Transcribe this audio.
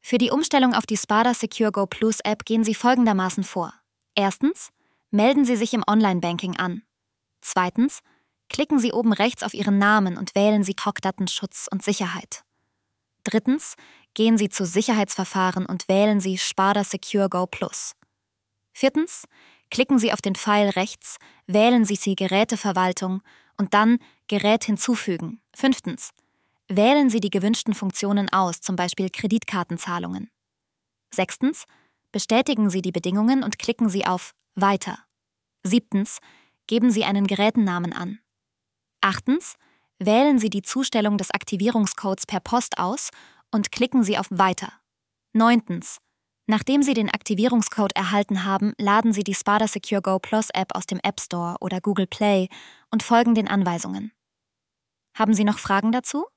Für die Umstellung auf die Spada Secure Go Plus App gehen Sie folgendermaßen vor. Erstens, melden Sie sich im Online-Banking an. Zweitens, klicken Sie oben rechts auf Ihren Namen und wählen Sie Datenschutz und Sicherheit. Drittens, gehen Sie zu Sicherheitsverfahren und wählen Sie Spada Secure Go Plus. Viertens, klicken Sie auf den Pfeil rechts, wählen Sie die Geräteverwaltung und dann Gerät hinzufügen. Fünftens, wählen Sie die gewünschten Funktionen aus, zum Beispiel Kreditkartenzahlungen. Sechstens, bestätigen Sie die Bedingungen und klicken Sie auf Weiter. Siebtens, geben Sie einen Gerätennamen an. Achtens, wählen Sie die Zustellung des Aktivierungscodes per Post aus und klicken Sie auf Weiter. Neuntens, nachdem Sie den Aktivierungscode erhalten haben, laden Sie die Spada Secure Go Plus App aus dem App Store oder Google Play und folgen den Anweisungen. Haben Sie noch Fragen dazu?